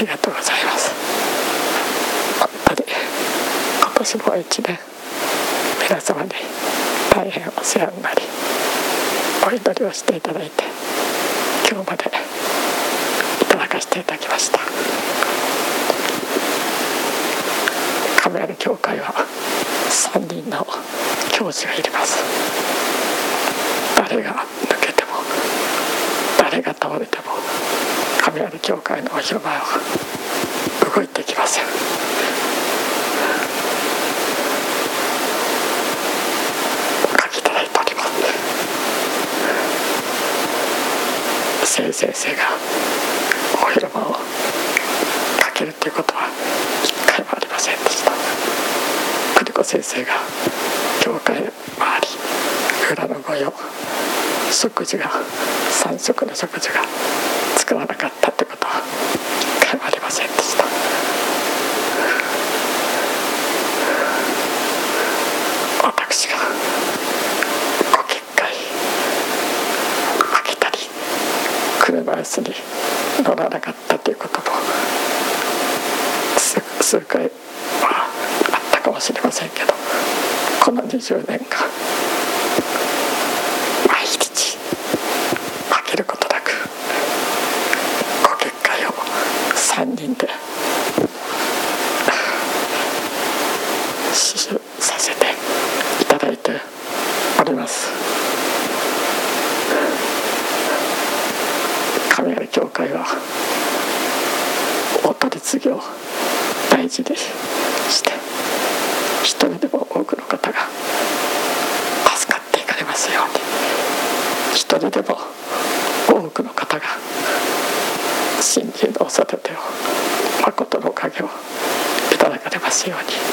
りがとうございます。本当に今年も1年皆様に大変お世話になり、お祈りをしていただいて、今日までいただかせていただきました。亀有教会は3人の教師がいます。誰が抜けても誰が倒れても亀有教会のお広場は動いてきません。お書きいただいております。聖先生がお広場をかけるということは一回もありませんでした。栗子先生が教会周り裏の御用食事が3食の食事が作らなかったということは一回もありませんでした。私がご結界開けたり車椅子に乗らなかったということも数回はあったかもしれませんけど、この20年間毎日開けることなくご結界を3人で刺繍させていただいております。亀有教会はお取り次ぎを大事にして一人でも多くの方が助かっていかれますように、一人でも多くの方が信心のお育てを誠のおかげをいただかれますように、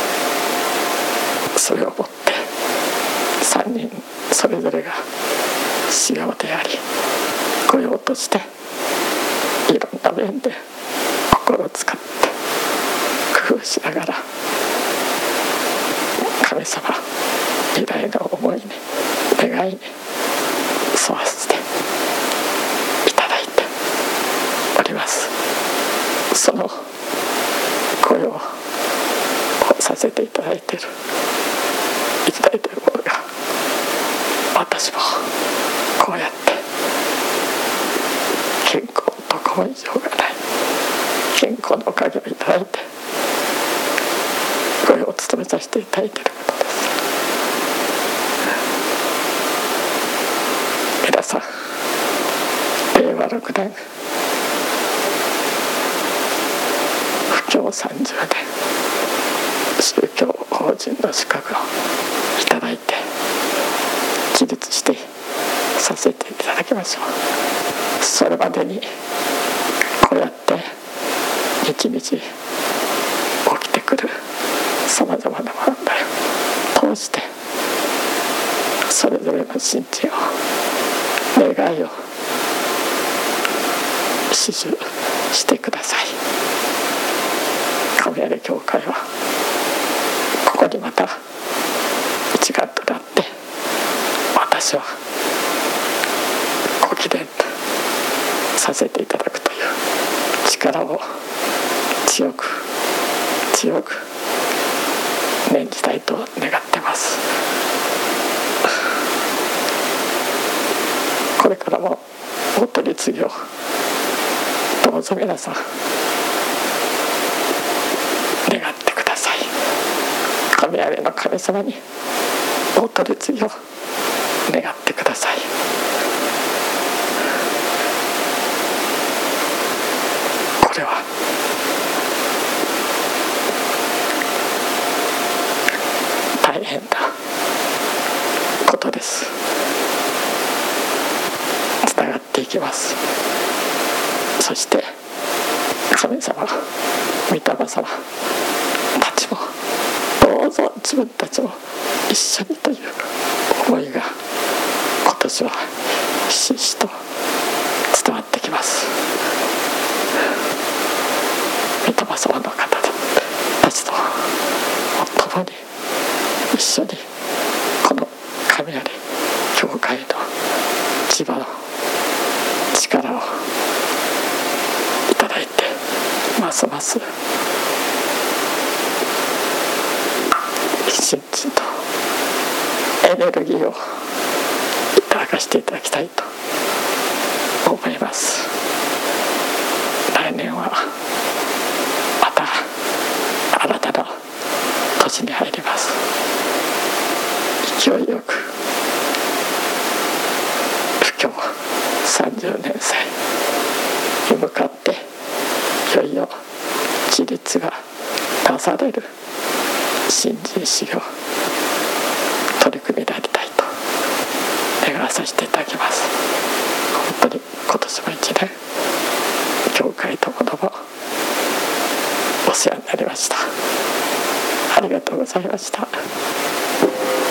それをもって3人それぞれが使用であり御用としていろんな面で心を使って工夫しながら神様偉大な思いに願いに沿わせていただいております。その御用をさせていただいているものが、私もこうやって健康とこの異常がない健康のおかげをいただいて御用を務めさせていただいていることです。皆さん、令和6年布教30年宗教法人の資格をいただいて起立してさせていただきましょう。それまでにこうやって日々起きてくるさまざまな問題を通してそれぞれの信心を願いを刺繍してください。亀有教会はここにまた一丸となって私はご記念させていただくという力を強く念じたいと願ってます。これからもお取り次ぎをどうぞ皆さん願ってください。神有の神様にお取り次ぎを願ってください。これは大変なことです。つながっていきます。そして神様、御霊様たちもどうぞ自分たちも一緒にという思いが今年はひしひしと伝わってきます。御霊様の方たちと共に一緒にこの神有教会の地場の力をいただいてますます心身とエネルギーをいただかせていただきたいと思います。来年はまた新たな年に入ります。勢いよく布教30年祭に向かっていよいよ自立がなされる新人修行取り組みでありたいと願わさせていただきます。本当に今年も1年教会ともどもお世話になりました。ありがとうございました。